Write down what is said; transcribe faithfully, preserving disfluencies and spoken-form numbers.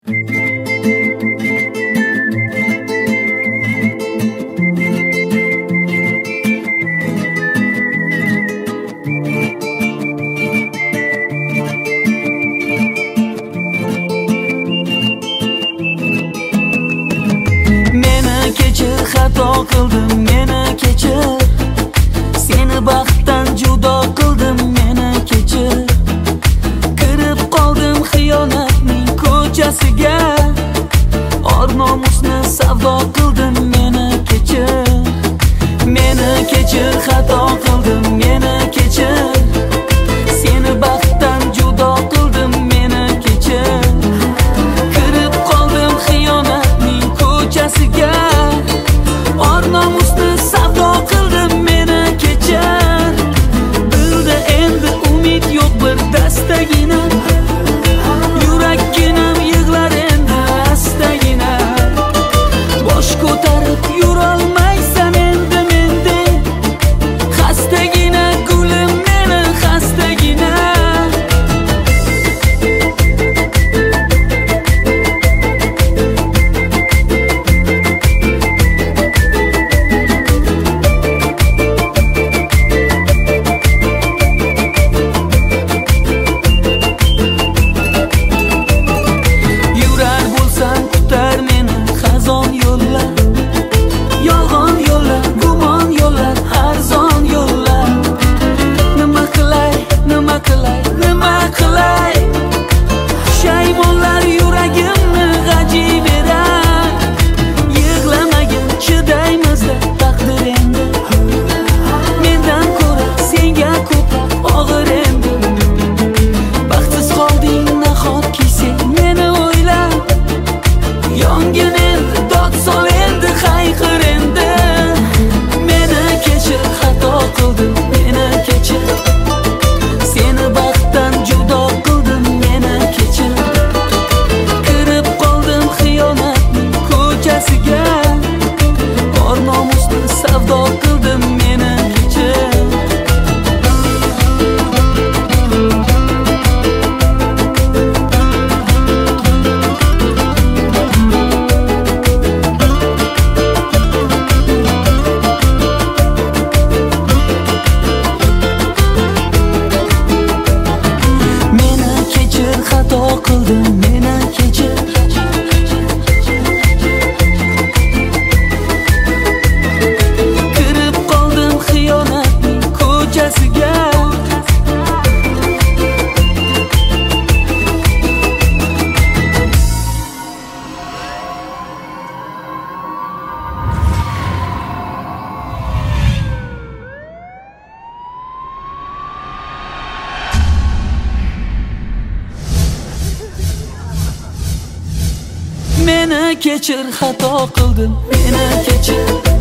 Xato qildim, meni kechir. Seni baxtdan judo qildim, meni kechir. Kirib qoldim xiyonatning ko'chasiga. Or nomusni savdo qildim, meni kechir. Meni kechir, xato qildim, meni kechir. Seni baxtdan judo qildim, meni kechir. Kirib qoldim xiyonatning ko'chasiga. Or nomusni savdo qildim, meni kechir. Dilda endi umid yo'q bir dastagina. Yurakginam yig'lar endi astagina. Bosh ko'tarib yurolmaysan endi mendek. Xastagina gulim, meni xastagina. Meni kechir, xato qildim, meni kechir.